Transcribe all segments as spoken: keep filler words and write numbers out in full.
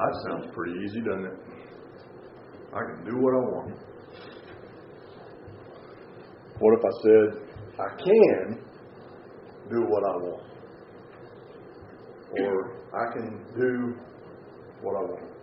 that sounds pretty easy, doesn't it? I can do what I want. What if I said, I can do what I want? Or I can do what I want.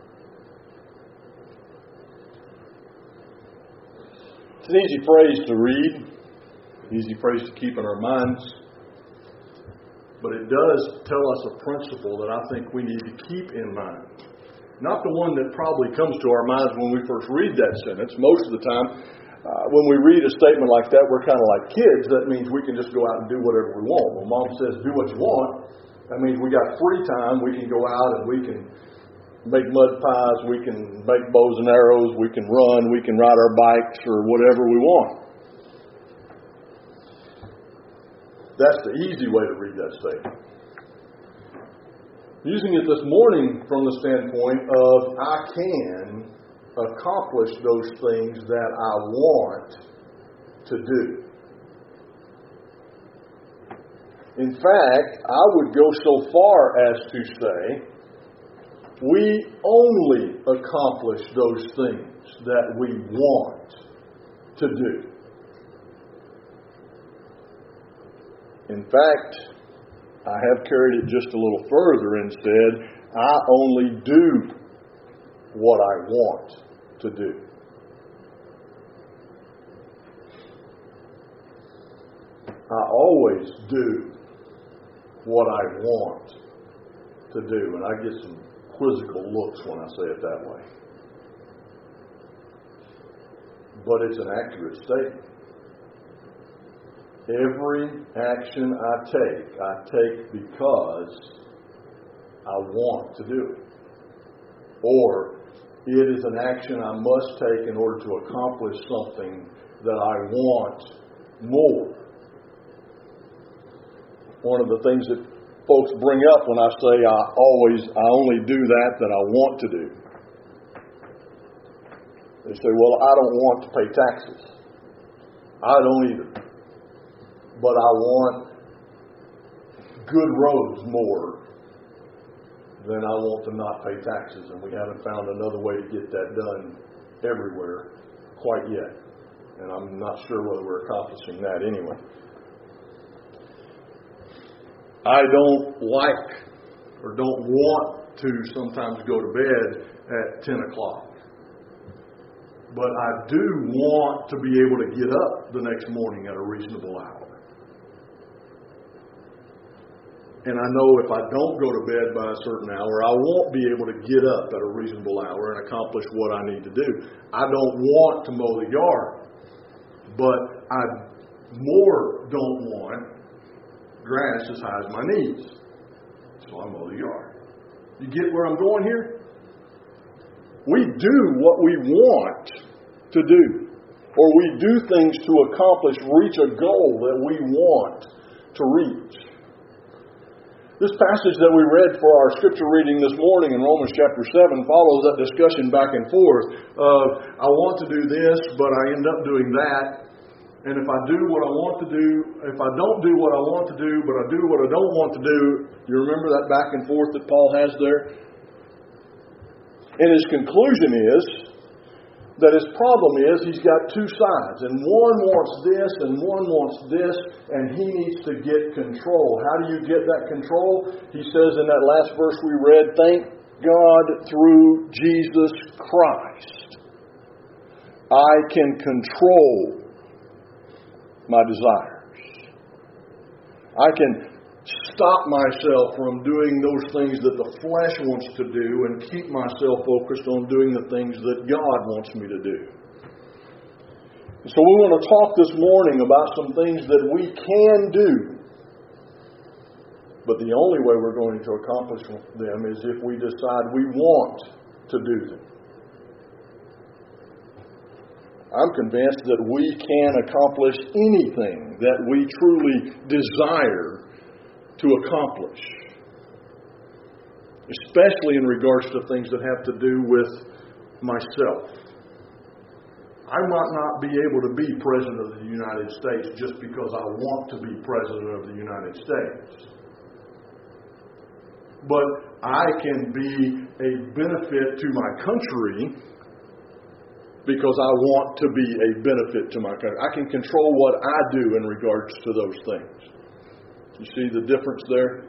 It's an easy phrase to read, easy phrase to keep in our minds, but it does tell us a principle that I think we need to keep in mind. Not the one that probably comes to our minds when we first read that sentence. Most of the time, uh, when we read a statement like that, we're kind of like kids. That means we can just go out and do whatever we want. When Mom says, do what you want, that means we got free time. We can go out and we can make mud pies, we can make bows and arrows, we can run, we can ride our bikes or whatever we want. That's the easy way to read that statement. Using it this morning from the standpoint of I can accomplish those things that I want to do. In fact, I would go so far as to say we only accomplish those things that we want to do. In fact, I have carried it just a little further and said, I only do what I want to do. I always do what I want to do. And I get some quizzical looks when I say it that way. But it's an accurate statement. Every action I take, I take because I want to do it. Or it is an action I must take in order to accomplish something that I want more. One of the things that folks bring up when I say I always, I only do that that I want to do. They say, well, I don't want to pay taxes. I don't either. But I want good roads more than I want to not pay taxes. And we haven't found another way to get that done everywhere quite yet. And I'm not sure whether we're accomplishing that anyway. I don't like or don't want to sometimes go to bed at ten o'clock. But I do want to be able to get up the next morning at a reasonable hour. And I know if I don't go to bed by a certain hour, I won't be able to get up at a reasonable hour and accomplish what I need to do. I don't want to mow the yard, but I more don't want grass as high as my knees. So I mow the yard. You get where I'm going here? We do what we want to do. Or we do things to accomplish, reach a goal that we want to reach. This passage that we read for our scripture reading this morning in Romans chapter seven follows that discussion back and forth of I want to do this, but I end up doing that. And if I do what I want to do, if I don't do what I want to do, but I do what I don't want to do, you remember that back and forth that Paul has there? And his conclusion is that his problem is he's got two sides. And one wants this and one wants this, and he needs to get control. How do you get that control? He says in that last verse we read, thank God through Jesus Christ, I can control my desires. I can stop myself from doing those things that the flesh wants to do and keep myself focused on doing the things that God wants me to do. So we want to talk this morning about some things that we can do. But the only way we're going to accomplish them is if we decide we want to do them. I'm convinced that we can accomplish anything that we truly desire to accomplish, especially in regards to things that have to do with myself. I might not be able to be President of the United States just because I want to be President of the United States. But I can be a benefit to my country because I want to be a benefit to my country. I can control what I do in regards to those things. You see the difference there?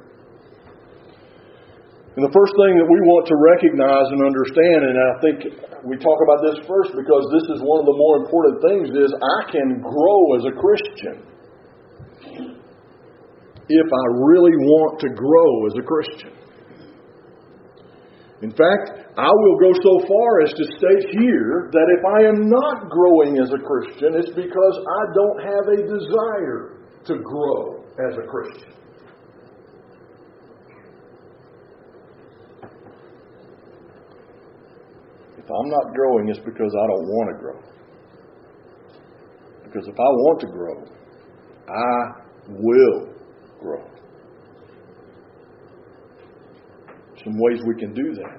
And the first thing that we want to recognize and understand, and I think we talk about this first because this is one of the more important things, is I can grow as a Christian if I really want to grow as a Christian. In fact, I will go so far as to state here that if I am not growing as a Christian, it's because I don't have a desire to grow as a Christian. If I'm not growing, it's because I don't want to grow. Because if I want to grow, I will grow. Some ways we can do that.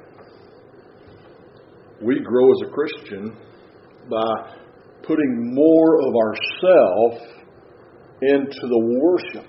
We grow as a Christian by putting more of ourself into the worship.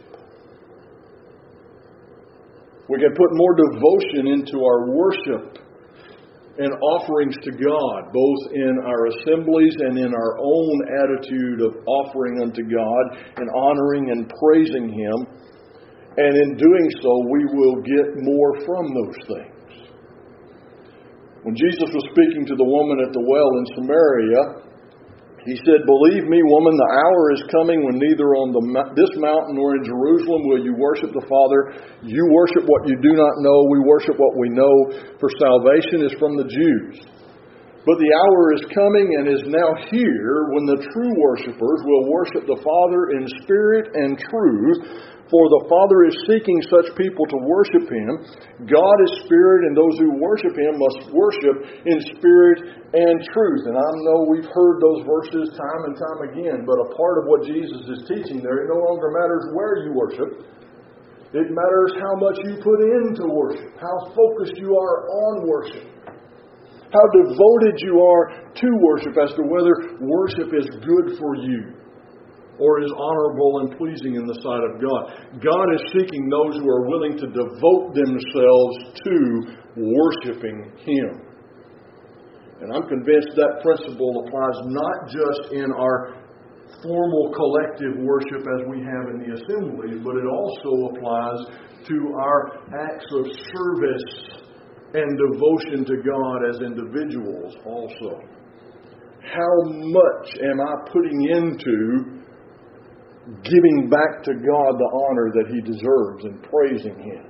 We can put more devotion into our worship and offerings to God, both in our assemblies and in our own attitude of offering unto God and honoring and praising Him. And in doing so, we will get more from those things. When Jesus was speaking to the woman at the well in Samaria, He said, "Believe me, woman, the hour is coming when neither on the, this mountain nor in Jerusalem will you worship the Father. You worship what you do not know. We worship what we know, for salvation is from the Jews. But the hour is coming and is now here when the true worshipers will worship the Father in spirit and truth. For the Father is seeking such people to worship Him. God is spirit, and those who worship Him must worship in spirit and truth." And I know we've heard those verses time and time again, but a part of what Jesus is teaching there, it no longer matters where you worship. It matters how much you put into worship, how focused you are on worship, how devoted you are to worship, as to whether worship is good for you or is honorable and pleasing in the sight of God. God is seeking those who are willing to devote themselves to worshiping Him. And I'm convinced that principle applies not just in our formal collective worship as we have in the assemblies, but it also applies to our acts of service and devotion to God as individuals also. How much am I putting into giving back to God the honor that He deserves and praising Him?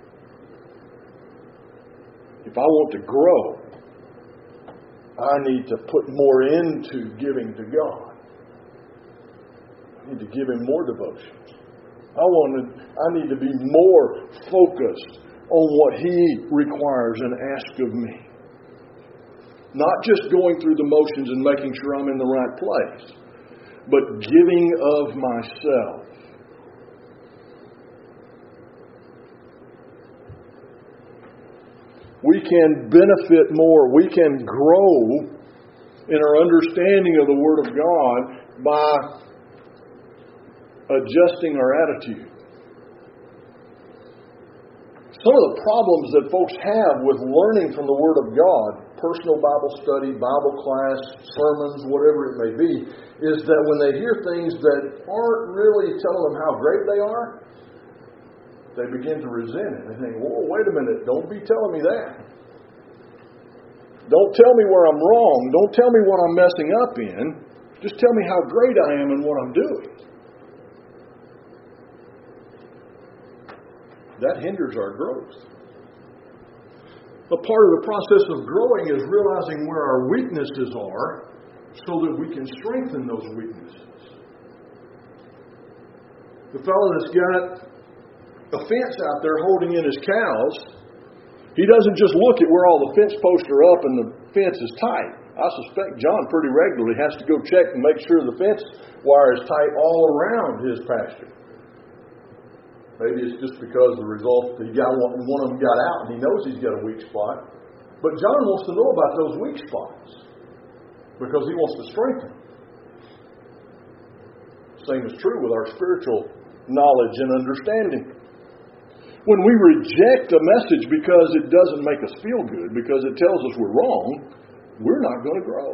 If I want to grow, I need to put more into giving to God. I need to give Him more devotion. I want to, I need to be more focused on what He requires and asks of me. Not just going through the motions and making sure I'm in the right place, but giving of myself. We can benefit more. We can grow in our understanding of the Word of God by adjusting our attitude. Some of the problems that folks have with learning from the Word of God, personal Bible study, Bible class, sermons, whatever it may be, is that when they hear things that aren't really telling them how great they are, they begin to resent it. They think, "Whoa, wait a minute, don't be telling me that. Don't tell me where I'm wrong. Don't tell me what I'm messing up in. Just tell me how great I am and what I'm doing." That hinders our growth. A part of the process of growing is realizing where our weaknesses are so that we can strengthen those weaknesses. The fellow that's got a fence out there holding in his cows, he doesn't just look at where all the fence posts are up and the fence is tight. I suspect John pretty regularly has to go check and make sure the fence wire is tight all around his pasture. Maybe it's just because the result he got one, one of them got out and he knows he's got a weak spot. But John wants to know about those weak spots because he wants to strengthen. Same is true with our spiritual knowledge and understanding. When we reject a message because it doesn't make us feel good, because it tells us we're wrong, we're not going to grow.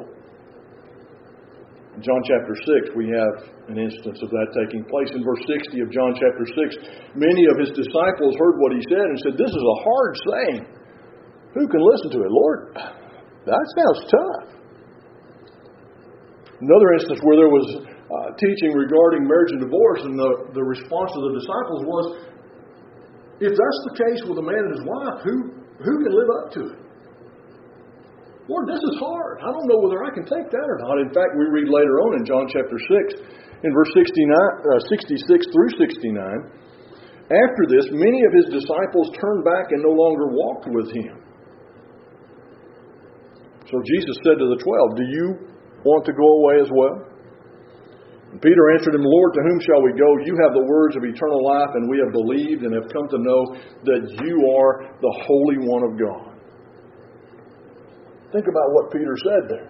In John chapter six, we have an instance of that taking place. In verse sixty of John chapter six, many of his disciples heard what he said and said, "This is a hard saying. Who can listen to it?" Lord, that sounds tough. Another instance where there was uh, teaching regarding marriage and divorce, and the, the response of the disciples was, if that's the case with a man and his wife, who, who can live up to it? Lord, this is hard. I don't know whether I can take that or not. In fact, we read later on in John chapter six, in verse sixty-nine, uh, sixty-six through sixty-nine, after this, many of his disciples turned back and no longer walked with him. So Jesus said to the twelve, "Do you want to go away as well?" And Peter answered him, "Lord, to whom shall we go? You have the words of eternal life, and we have believed and have come to know that you are the Holy One of God." Think about what Peter said there.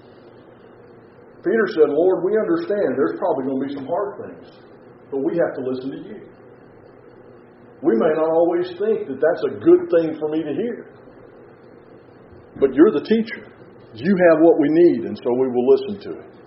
Peter said, "Lord, we understand there's probably going to be some hard things, but we have to listen to you. We may not always think that that's a good thing for me to hear, but you're the teacher. You have what we need, and so we will listen to it."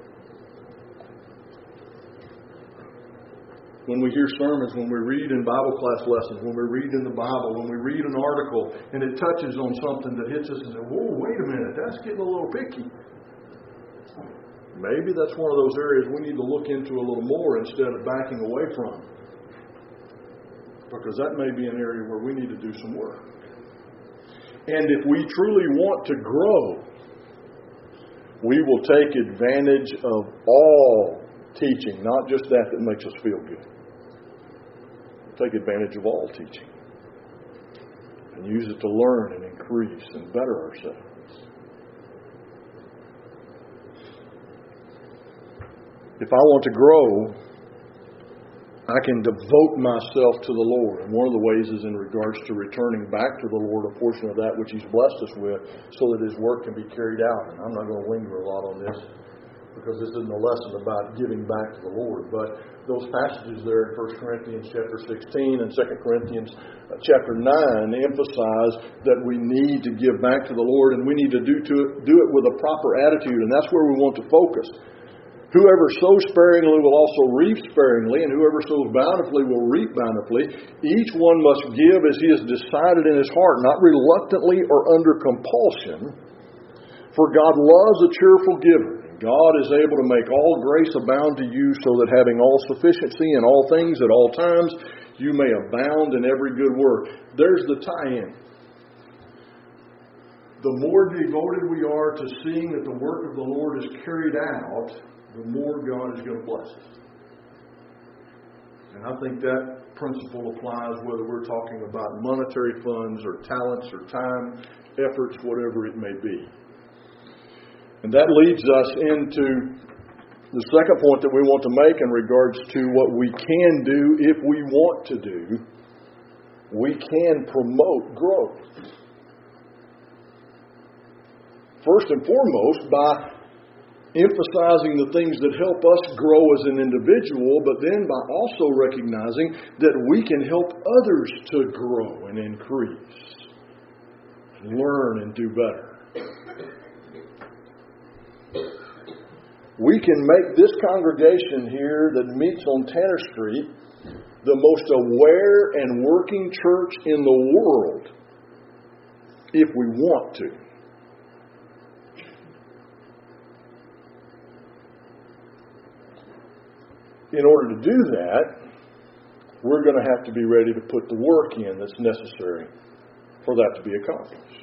When we hear sermons, when we read in Bible class lessons, when we read in the Bible, when we read an article and it touches on something that hits us and says, "Whoa, wait a minute, that's getting a little picky." Maybe that's one of those areas we need to look into a little more instead of backing away from. Because that may be an area where we need to do some work. And if we truly want to grow, we will take advantage of all teaching, not just that that makes us feel good. Take advantage of all teaching and use it to learn and increase and better ourselves. If I want to grow, I can devote myself to the Lord. And one of the ways is in regards to returning back to the Lord a portion of that which He's blessed us with so that His work can be carried out. And I'm not going to linger a lot on this, because this isn't a lesson about giving back to the Lord. But those passages there in First Corinthians chapter sixteen and Second Corinthians chapter nine emphasize that we need to give back to the Lord, and we need to do, to do it with a proper attitude. And that's where we want to focus. Whoever sows sparingly will also reap sparingly, and whoever sows bountifully will reap bountifully. Each one must give as he has decided in his heart, not reluctantly or under compulsion. For God loves a cheerful giver. God is able to make all grace abound to you, so that having all sufficiency in all things at all times, you may abound in every good work. There's the tie-in. The more devoted we are to seeing that the work of the Lord is carried out, the more God is going to bless us. And I think that principle applies whether we're talking about monetary funds or talents or time, efforts, whatever it may be. And that leads us into the second point that we want to make in regards to what we can do if we want to do. We can promote growth. First and foremost, by emphasizing the things that help us grow as an individual, but then by also recognizing that we can help others to grow and increase, learn and do better. We can make this congregation here that meets on Tanner Street the most aware and working church in the world if we want to. In order to do that, we're going to have to be ready to put the work in that's necessary for that to be accomplished.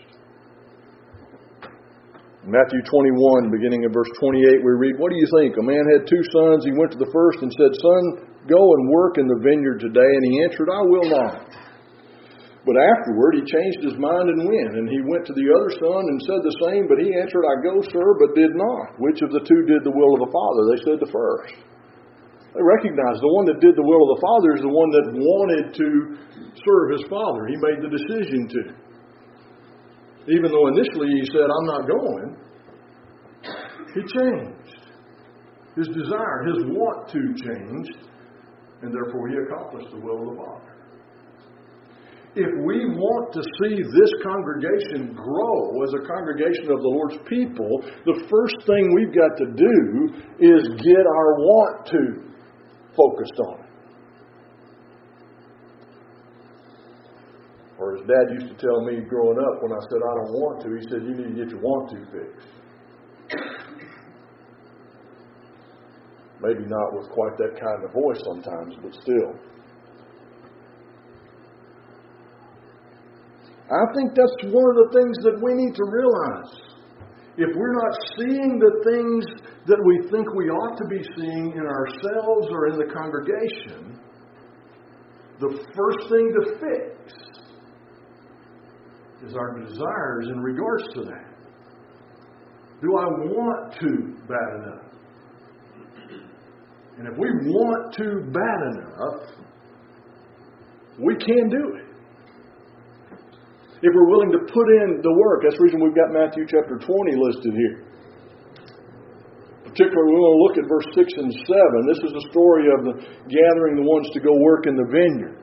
In Matthew twenty-one, beginning in verse twenty-eight, we read, "What do you think? A man had two sons. He went to the first and said, 'Son, go and work in the vineyard today.' And he answered, 'I will not.' But afterward he changed his mind and went. And he went to the other son and said the same. But he answered, 'I go, sir,' but did not. Which of the two did the will of the Father?" They said the first. They recognized the one that did the will of the Father is the one that wanted to serve his Father. He made the decision to. Even though initially he said, "I'm not going," he changed. His desire, his want to changed, and therefore he accomplished the will of the Father. If we want to see this congregation grow as a congregation of the Lord's people, the first thing we've got to do is get our want to focused on it. Or as Dad used to tell me growing up when I said I don't want to, he said, you need to get your want to fixed. Maybe not with quite that kind of voice sometimes, but still. I think that's one of the things that we need to realize. If we're not seeing the things that we think we ought to be seeing in ourselves or in the congregation, the first thing to fix is our desires in regards to that. Do I want to bad enough? And if we want to bad enough, we can do it. If we're willing to put in the work. That's the reason we've got Matthew chapter twenty listed here. Particularly, we want to look at verse six and seven. This is the story of the gathering the ones to go work in the vineyard.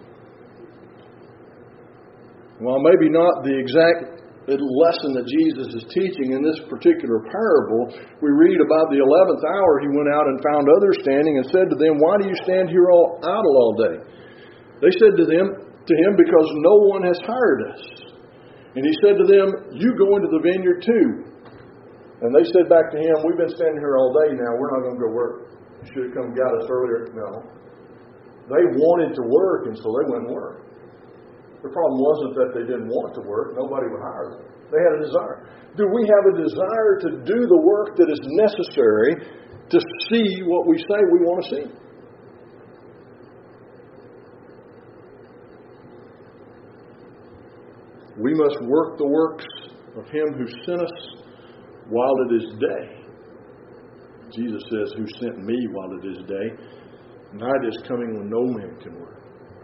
While maybe not the exact lesson that Jesus is teaching in this particular parable, we read about the eleventh hour he went out and found others standing and said to them, why do you stand here all idle all day? They said to them, to him, because no one has hired us. And he said to them, you go into the vineyard too. And they said back to him, we've been standing here all day now, we're not going to go work. You should have come and got us earlier. No. They wanted to work, and so they went and worked. The problem wasn't that they didn't want to work. Nobody would hire them. They had a desire. Do we have a desire to do the work that is necessary to see what we say we want to see? We must work the works of Him who sent us while it is day. Jesus says, who sent me while it is day. Night is coming when no man can work.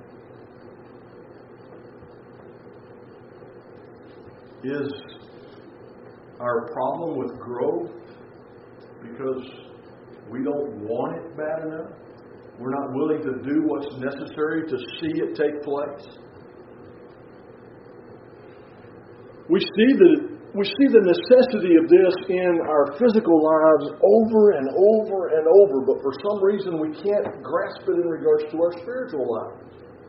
Is our problem with growth because we don't want it bad enough? We're not willing to do what's necessary to see it take place? We see the we see the necessity of this in our physical lives over and over and over, but for some reason we can't grasp it in regards to our spiritual lives.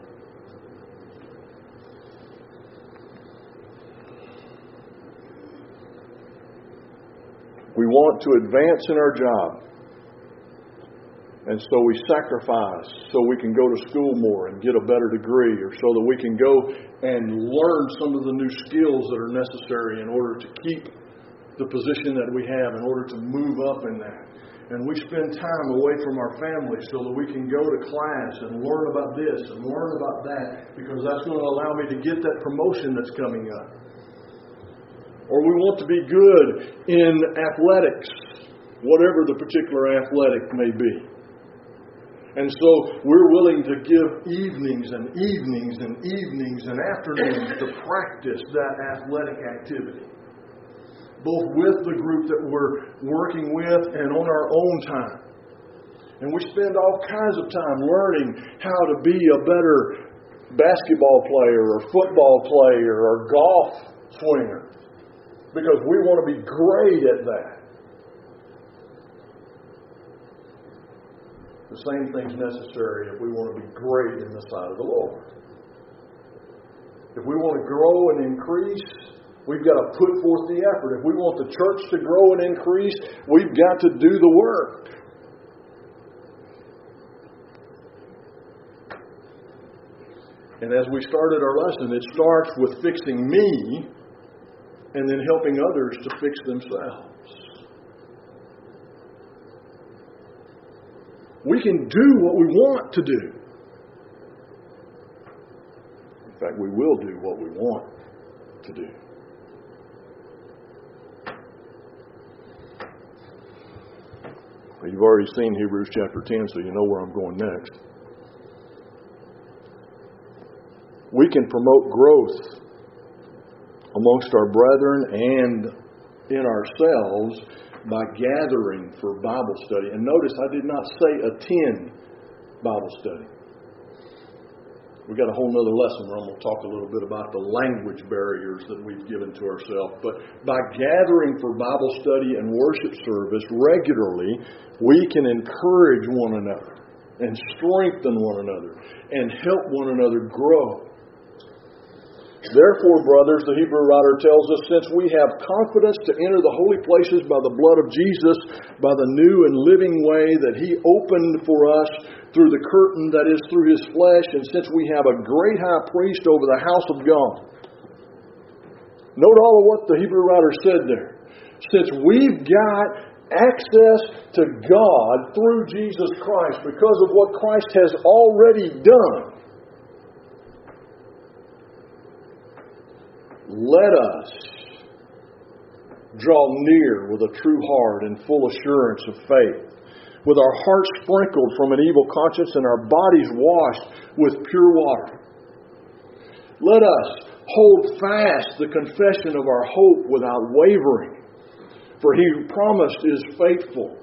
We want to advance in our job. And so we sacrifice so we can go to school more and get a better degree, or so that we can go and learn some of the new skills that are necessary in order to keep the position that we have, in order to move up in that. And we spend time away from our family so that we can go to class and learn about this and learn about that, because that's going to allow me to get that promotion that's coming up. Or we want to be good in athletics, whatever the particular athletic may be. And so we're willing to give evenings and evenings and evenings and afternoons to practice that athletic activity, both with the group that we're working with and on our own time. And we spend all kinds of time learning how to be a better basketball player or football player or golf swinger, because we want to be great at that. The same thing's necessary if we want to be great in the sight of the Lord. If we want to grow and increase, we've got to put forth the effort. If we want the church to grow and increase, we've got to do the work. And as we started our lesson, it starts with fixing me and then helping others to fix themselves. We can do what we want to do. In fact, we will do what we want to do. Well, you've already seen Hebrews chapter ten, so you know where I'm going next. We can promote growth amongst our brethren and in ourselves by gathering for Bible study. And notice I did not say attend Bible study. We've got a whole other lesson where I'm going to talk a little bit about the language barriers that we've given to ourselves. But by gathering for Bible study and worship service regularly, we can encourage one another and strengthen one another and help one another grow. Therefore, brothers, the Hebrew writer tells us, since we have confidence to enter the holy places by the blood of Jesus, by the new and living way that He opened for us through the curtain, that is, through His flesh, and since we have a great high priest over the house of God. Note all of what the Hebrew writer said there. Since we've got access to God through Jesus Christ because of what Christ has already done, let us draw near with a true heart and full assurance of faith, with our hearts sprinkled from an evil conscience and our bodies washed with pure water. Let us hold fast the confession of our hope without wavering, for He who promised is faithful.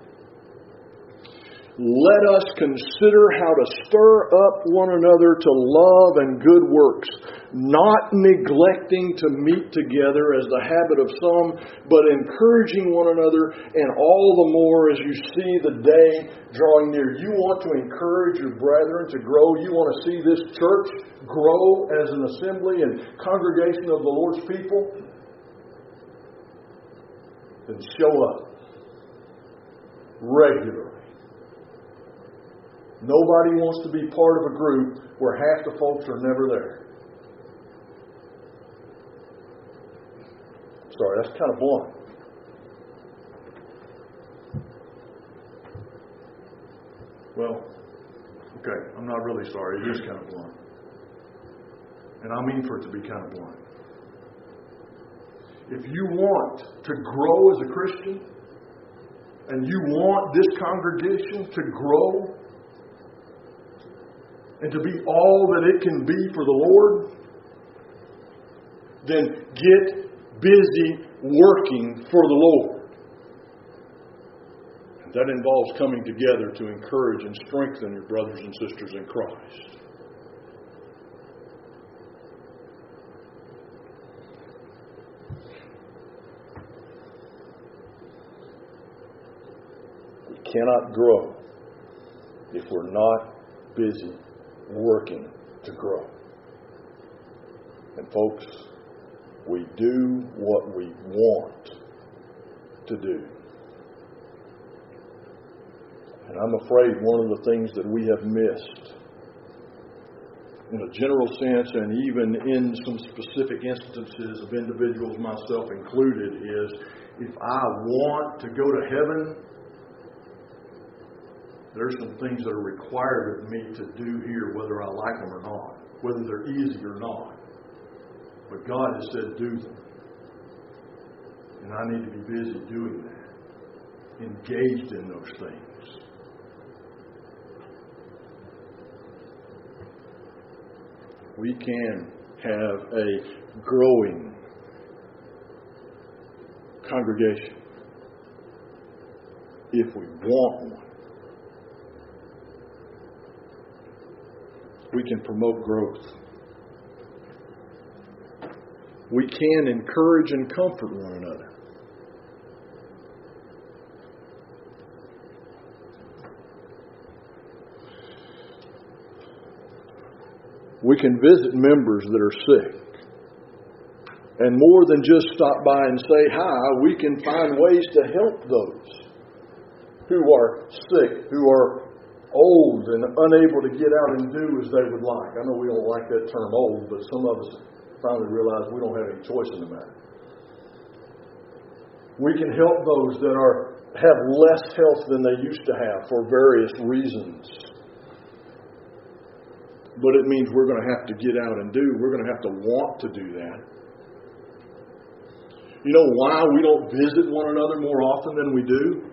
Let us consider how to stir up one another to love and good works, not neglecting to meet together as the habit of some, but encouraging one another, and all the more as you see the day drawing near. You want to encourage your brethren to grow. You want to see this church grow as an assembly and congregation of the Lord's people? Then show up regularly. Nobody wants to be part of a group where half the folks are never there. Sorry, that's kind of blunt. Well, okay, I'm not really sorry. It is kind of blunt. And I mean for it to be kind of blunt. If you want to grow as a Christian, and you want this congregation to grow, and to be all that it can be for the Lord, then get busy working for the Lord. And that involves coming together to encourage and strengthen your brothers and sisters in Christ. We cannot grow if we're not busy working to grow. And folks, we do what we want to do. And I'm afraid one of the things that we have missed, in a general sense and even in some specific instances of individuals, myself included, is if I want to go to heaven, there's some things that are required of me to do here, whether I like them or not, whether they're easy or not. But God has said, do them. And I need to be busy doing that, engaged in those things. We can have a growing congregation if we want one. We can promote growth. We can encourage and comfort one another. We can visit members that are sick. And more than just stop by and say hi, we can find ways to help those who are sick, who are old and unable to get out and do as they would like. I know we don't like that term old, but some of us finally realize we don't have any choice in the matter. We can help those that are have less health than they used to have for various reasons. But it means we're going to have to get out and do. We're going to have to want to do that. You know why we don't visit one another more often than we do?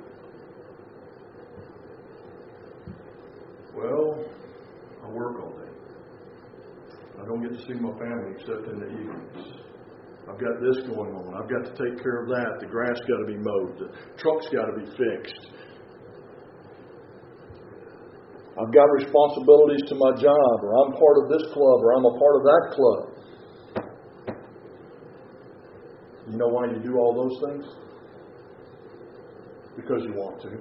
Well, I work all day. I don't get to see my family except in the evenings. I've got this going on. I've got to take care of that. The grass got to be mowed. The truck's got to be fixed. I've got responsibilities to my job, or I'm part of this club, or I'm a part of that club. You know why you do all those things? Because you want to.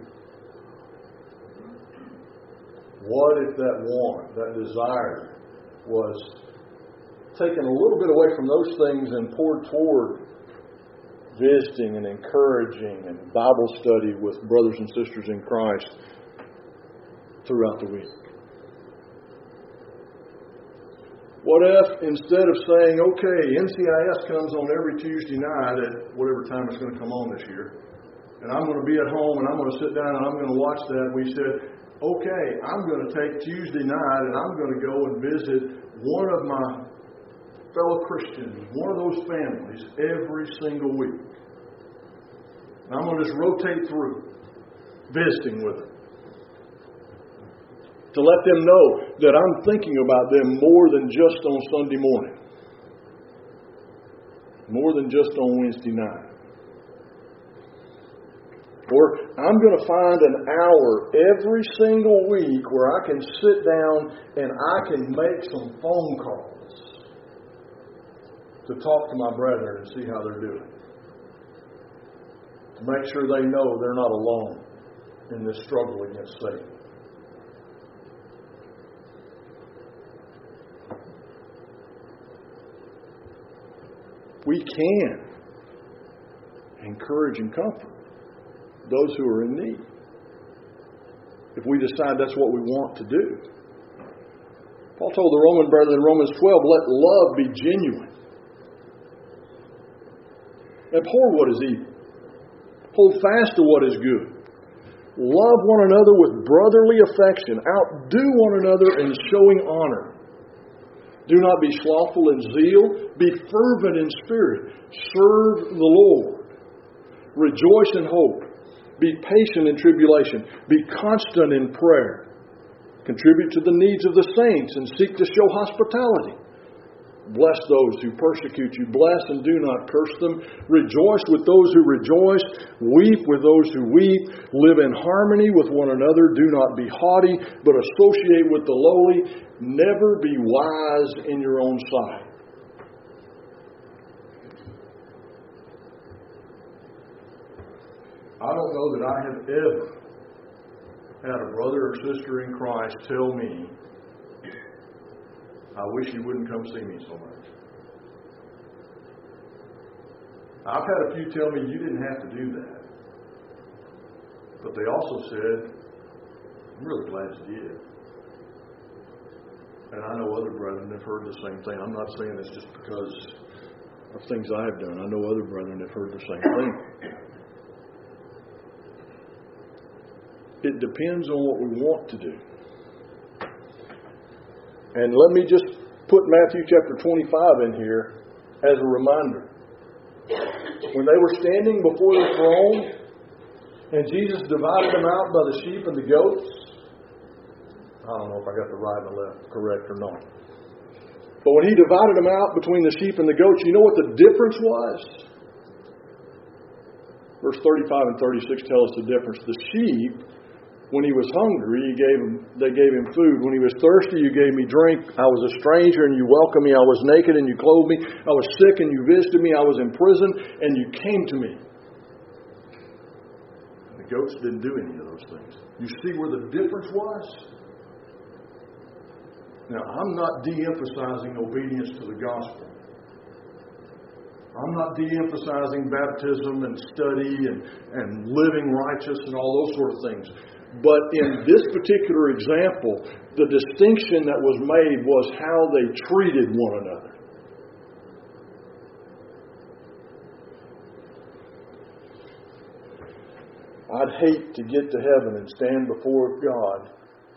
What if that want, that desire, was taken a little bit away from those things and poured toward visiting and encouraging and Bible study with brothers and sisters in Christ throughout the week? What if instead of saying, okay, N C I S comes on every Tuesday night at whatever time it's going to come on this year, and I'm going to be at home and I'm going to sit down and I'm going to watch that, we said, okay, I'm going to take Tuesday night and I'm going to go and visit one of my fellow Christians, one of those families, every single week. And I'm going to just rotate through, visiting with them, to let them know that I'm thinking about them more than just on Sunday morning, more than just on Wednesday night. Or I'm going to find an hour every single week where I can sit down and I can make some phone calls to talk to my brethren and see how they're doing. To make sure they know they're not alone in this struggle against Satan. We can encourage and comfort those who are in need, if we decide that's what we want to do. Paul told the Roman brethren in Romans twelve, let love be genuine. Abhor what is evil. Hold fast to what is good. Love one another with brotherly affection. Outdo one another in showing honor. Do not be slothful in zeal. Be fervent in spirit. Serve the Lord. Rejoice in hope. Be patient in tribulation. Be constant in prayer. Contribute to the needs of the saints and seek to show hospitality. Bless those who persecute you. Bless and do not curse them. Rejoice with those who rejoice. Weep with those who weep. Live in harmony with one another. Do not be haughty, but associate with the lowly. Never be wise in your own sight. I don't know that I have ever had a brother or sister in Christ tell me, I wish you wouldn't come see me so much. I've had a few tell me you didn't have to do that. But they also said, I'm really glad you did. And I know other brethren have heard the same thing. I'm not saying it's just because of things I have done. I know other brethren have heard the same thing. It depends on what we want to do. And let me just put Matthew chapter twenty-five in here as a reminder. When they were standing before the throne and Jesus divided them out by the sheep and the goats. I don't know if I got the right and the left correct or not. But when he divided them out between the sheep and the goats, you know what the difference was? Verse thirty-five and thirty-six tell us the difference. The sheep, when he was hungry, you gave him, they gave him food. When he was thirsty, you gave me drink. I was a stranger and you welcomed me. I was naked and you clothed me. I was sick and you visited me. I was in prison and you came to me. The goats didn't do any of those things. You see where the difference was? Now, I'm not de-emphasizing obedience to the gospel. I'm not de-emphasizing baptism and study and, and living righteous and all those sort of things. But in this particular example, the distinction that was made was how they treated one another. I'd hate to get to heaven and stand before God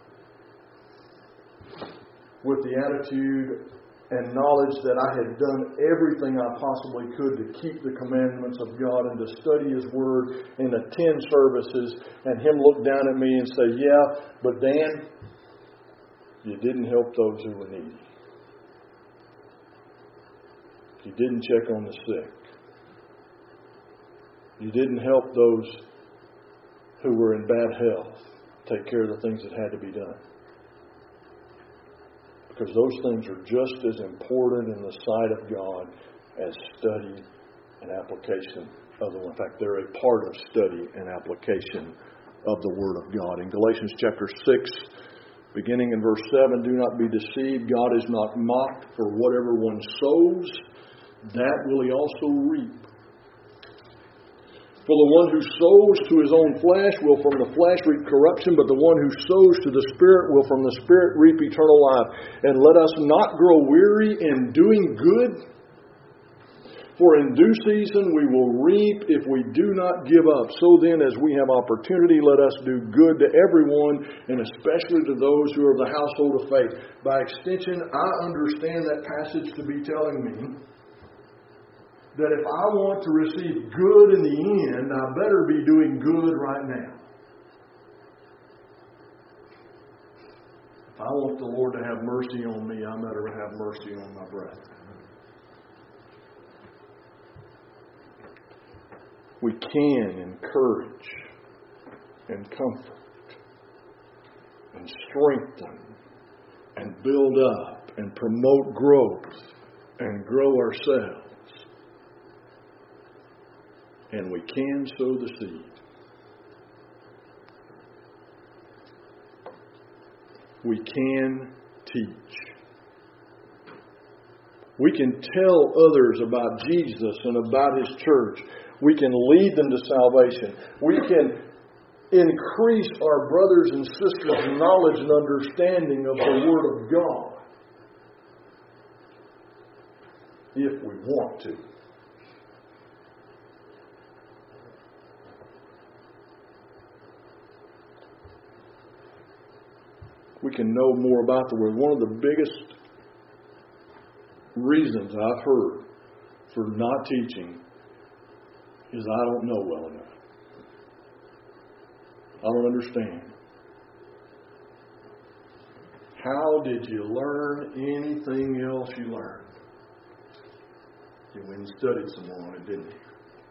with the attitude and knowledge that I had done everything I possibly could to keep the commandments of God and to study His Word and attend services, and Him look down at me and say, yeah, but Dan, you didn't help those who were needy. You didn't check on the sick. You didn't help those who were in bad health take care of the things that had to be done. Because those things are just as important in the sight of God as study and application of the Word. In fact, they're a part of study and application of the Word of God. In Galatians chapter six, beginning in verse seven, do not be deceived. God is not mocked, for whatever one sows, that will he also reap. For the one who sows to his own flesh will from the flesh reap corruption, but the one who sows to the Spirit will from the Spirit reap eternal life. And let us not grow weary in doing good, for in due season we will reap if we do not give up. So then, as we have opportunity, let us do good to everyone, and especially to those who are of the household of faith. By extension, I understand that passage to be telling me that if I want to receive good in the end, I better be doing good right now. If I want the Lord to have mercy on me, I better have mercy on my brethren. We can encourage and comfort and strengthen and build up and promote growth and grow ourselves. And we can sow the seed. We can teach. We can tell others about Jesus and about His church. We can lead them to salvation. We can increase our brothers and sisters' knowledge and understanding of the Word of God if we want to. We can know more about the Word. One of the biggest reasons I've heard for not teaching is I don't know well enough. I don't understand. How did you learn anything else you learned? You went and studied some more on it, didn't you?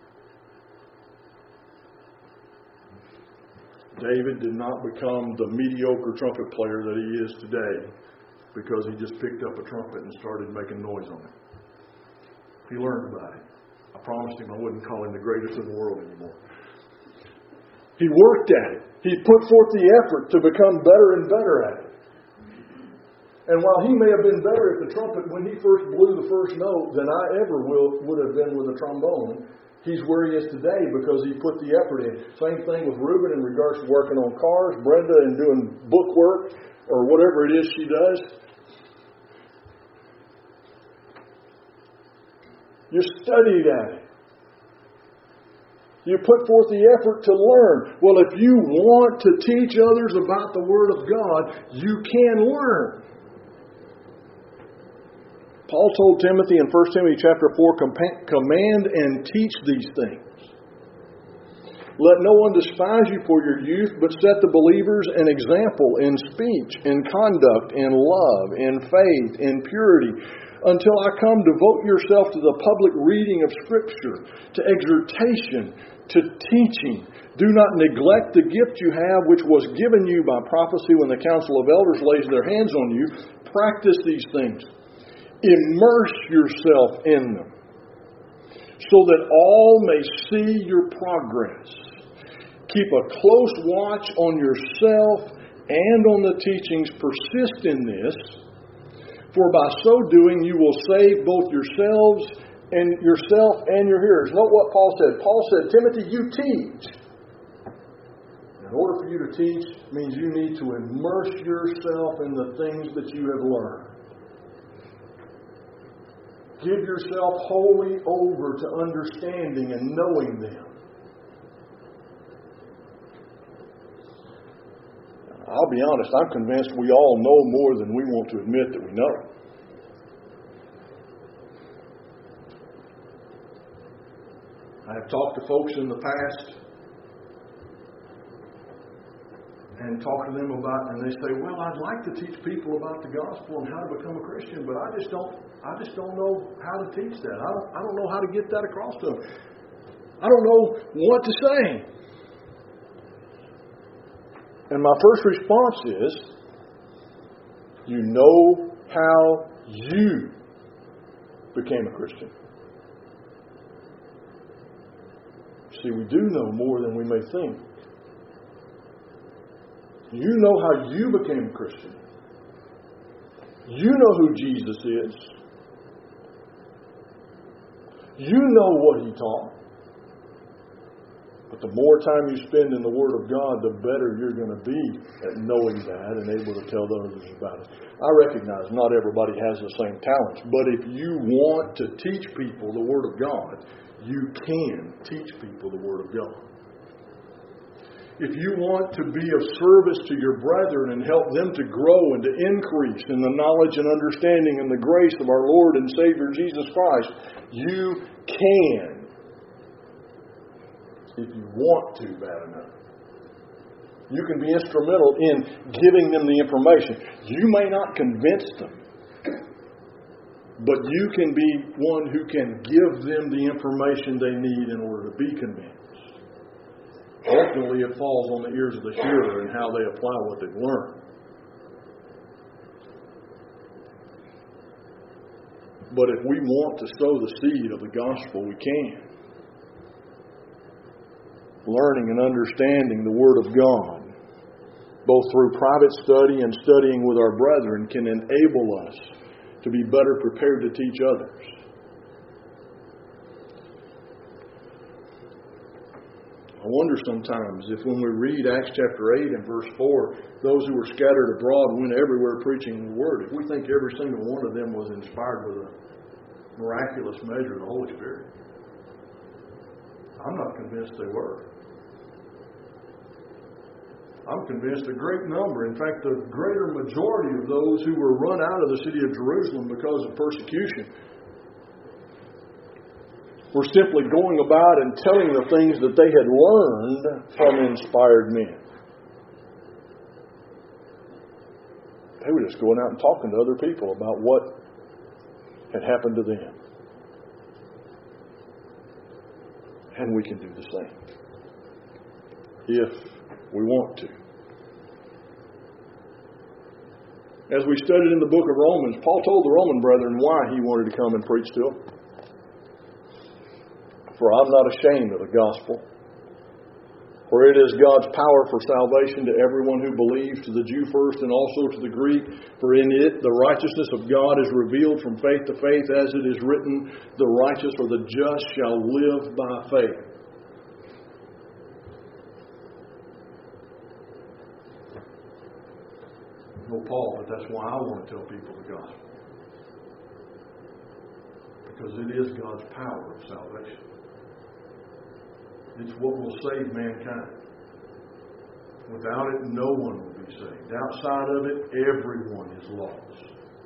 David did not become the mediocre trumpet player that he is today because he just picked up a trumpet and started making noise on it. He learned about it. I promised him I wouldn't call him the greatest in the world anymore. He worked at it. He put forth the effort to become better and better at it. And while he may have been better at the trumpet when he first blew the first note than I ever will, would have been with the trombone, he's where he is today because he put the effort in. Same thing with Reuben in regards to working on cars, Brenda and doing book work or whatever it is she does. You studied at it. You put forth the effort to learn. Well, if you want to teach others about the Word of God, you can learn. Paul told Timothy in First Timothy chapter four, command and teach these things. Let no one despise you for your youth, but set the believers an example in speech, in conduct, in love, in faith, in purity. Until I come, devote yourself to the public reading of Scripture, to exhortation, to teaching. Do not neglect the gift you have, which was given you by prophecy when the council of elders lays their hands on you. Practice these things. Immerse yourself in them, so that all may see your progress. Keep a close watch on yourself and on the teachings. Persist in this, for by so doing you will save both yourselves and yourself and your hearers. Note what Paul said. Paul said, Timothy, you teach. In order for you to teach means you need to immerse yourself in the things that you have learned. Give yourself wholly over to understanding and knowing them. I'll be honest, I'm convinced we all know more than we want to admit that we know. I have talked to folks in the past and talk to them about, and they say, well, I'd like to teach people about the gospel and how to become a Christian, but I just don't I just don't know how to teach that. I don't I don't know how to get that across to them. I don't know what to say. And my first response is, you know how you became a Christian. See, we do know more than we may think. You know how you became a Christian. You know who Jesus is. You know what He taught. But the more time you spend in the Word of God, the better you're going to be at knowing that and able to tell others about it. I recognize not everybody has the same talents, but if you want to teach people the Word of God, you can teach people the Word of God. If you want to be of service to your brethren and help them to grow and to increase in the knowledge and understanding and the grace of our Lord and Savior Jesus Christ, you can. If you want to bad enough. You can be instrumental in giving them the information. You may not convince them, but you can be one who can give them the information they need in order to be convinced. Ultimately, it falls on the ears of the hearer and how they apply what they've learned. But if we want to sow the seed of the gospel, we can. Learning and understanding the Word of God, both through private study and studying with our brethren, can enable us to be better prepared to teach others. I wonder sometimes if when we read Acts chapter eight and verse four, those who were scattered abroad went everywhere preaching the Word, if we think every single one of them was inspired with a miraculous measure of the Holy Spirit. I'm not convinced they were. I'm convinced a great number, in fact, the greater majority of those who were run out of the city of Jerusalem because of persecution were simply going about and telling the things that they had learned from inspired men. They were just going out and talking to other people about what had happened to them. And we can do the same if we want to. As we studied in the book of Romans, Paul told the Roman brethren why he wanted to come and preach to them. For I'm not ashamed of the gospel, for it is God's power for salvation to everyone who believes, to the Jew first and also to the Greek. For in it the righteousness of God is revealed from faith to faith, as it is written, the righteous or the just shall live by faith. No, Paul, but that's why I want to tell people the gospel. Because it is God's power of salvation. It's what will save mankind. Without it, no one will be saved. Outside of it, everyone is lost.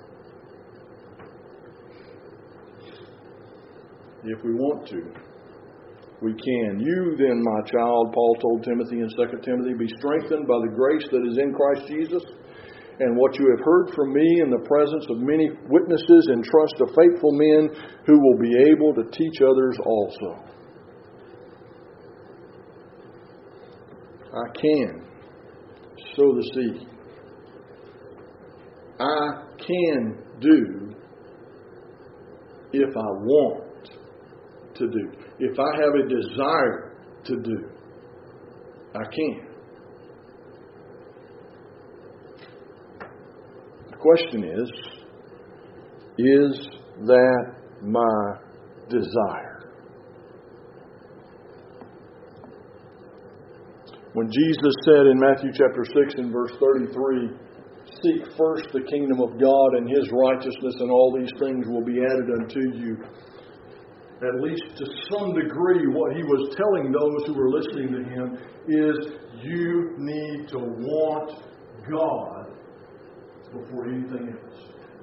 If we want to, we can. You then, my child, Paul told Timothy in Second Timothy, be strengthened by the grace that is in Christ Jesus, and what you have heard from me in the presence of many witnesses, entrust to faithful men who will be able to teach others also. I can sow the seed. I can do if I want to do. If I have a desire to do, I can. The question is, is that my desire? When Jesus said in Matthew chapter six and verse thirty-three, seek first the kingdom of God and His righteousness, and all these things will be added unto you. At least to some degree, what He was telling those who were listening to Him is you need to want God before anything else.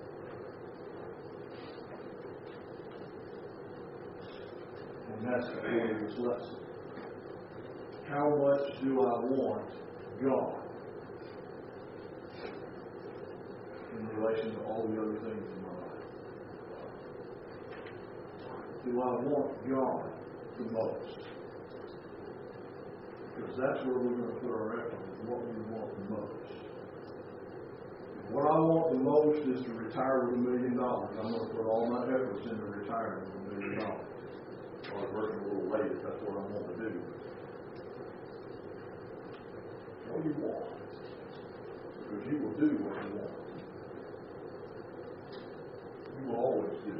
And that's the point of this lesson. How much do I want God in relation to all the other things in my life? Do I want God the most? Because that's where we're going to put our effort, is what we want the most. What I want the most is to retire with a million dollars. I'm going to put all my efforts into retiring with a million dollars. I was working a little late if that's what I want to do. What do you want? Because you will do what you want. You will always do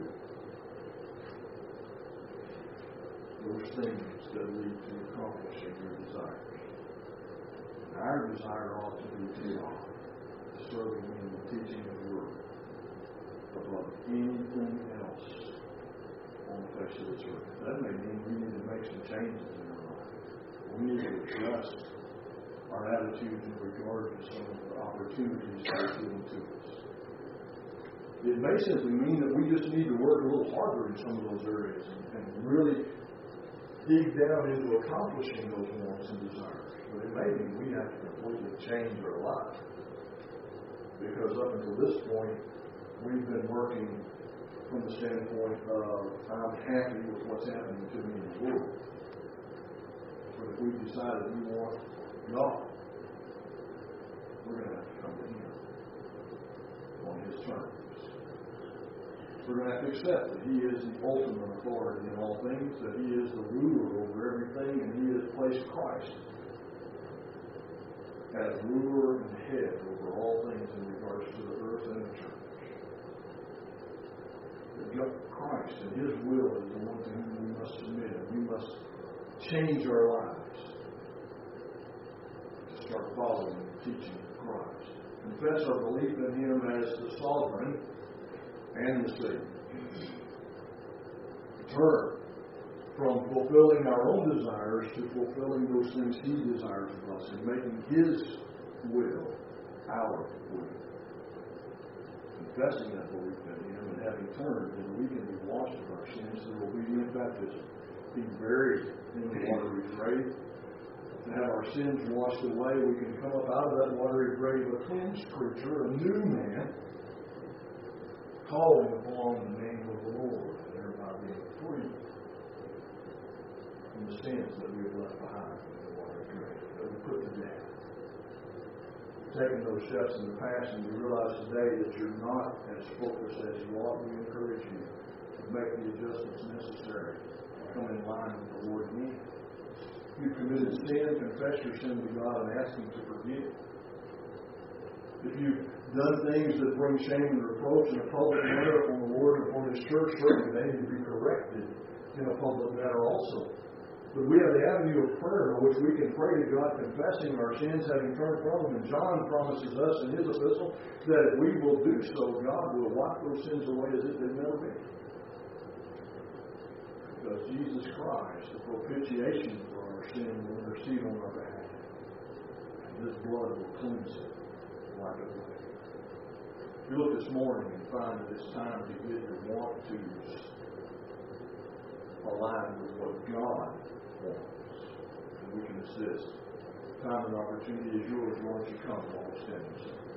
those things that lead to accomplishing your desires. And our desire ought to be to God, serving in the teaching of the Word above anything else on the face of this earth. That may mean we need to make some changes in our life. We need to adjust our attitudes in regard to some of the opportunities that are given to us. It may simply mean that we just need to work a little harder in some of those areas and, and really dig down into accomplishing those wants and desires. But it may mean we have to completely change our life. Because up until this point, we've been working from the standpoint of I'm happy with what's happening to me in the world. But if we've decided we want God, we're going to have to come to Him on His terms. We're going to have to accept that He is the ultimate authority in all things, that He is the ruler over everything, and He has placed Christ as ruler and head over all things in regards to the earth and the church. That Christ and His will is the one to whom we must submit. We must change our lives to start following the teaching of Christ. Confess our belief in Him as the sovereign and the Savior. Turn from fulfilling our own desires to fulfilling those things He desires of us and making His will our will. Confessing that belief in Him and having turned, then we can be washed of our sins through obedient baptism. Be buried in the watery grave. To have our sins washed away, we can come up out of that watery grave a cleansed creature, a new man, calling upon the name of the Lord, and thereby being free from the sins that we have left behind in the watery grave, that we put to death. Taking those steps in the past, and you realize today that you're not as focused as you ought, we encourage you to make the adjustments necessary to come in line with the Lord again. If you've committed sin, confess your sin to God and ask Him to forgive. If you've done things that bring shame and reproach in a public manner upon the Lord and upon His church, certainly they need to be corrected in a public manner also. But we have the avenue of prayer by which we can pray to God, confessing our sins, having turned from them. And John promises us in his epistle that if we will do so, God will wipe those sins away as if they've never been. Because Jesus Christ, the propitiation for our sin, will intercede on our behalf. And His blood will cleanse it like a blood. If you look this morning and find that it's time to get your want tos aligned with what God wants, and we can assist. Time and opportunity is yours. Why don't you come while we stand and sing?